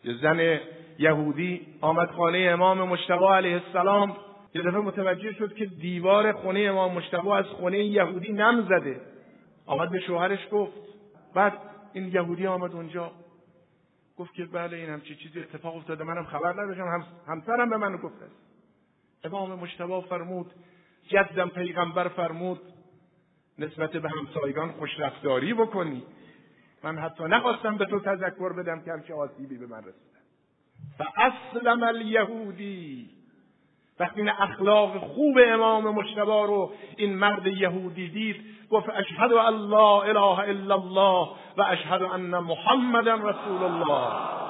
یه زن یهودی آمد خانه امام مجتبی علیه السلام، یه دفعه متوجه شد که دیوار خونه امام مجتبی از خونه یهودی نم زده. آمد به شوهرش گفت. بعد این یهودی آمد اونجا گفت که بله این همچی چیزی اتفاق افتاده، منم خبر نداشتم، همسرم به من گفت است. امام مجتبی فرمود جدم پیغمبر فرمود نسبت به همسایگان خوش رفتاری بکنی. من حتی نخواستم به تو تذکر بدم که همچه آسیبی به من رسیده. فاسلم الیهودی. وقتی این اخلاق خوب امام مجتبی رو این مرد یهودی دید گفت اشهد ان لا اله الا الله و اشهد ان محمدا رسول الله.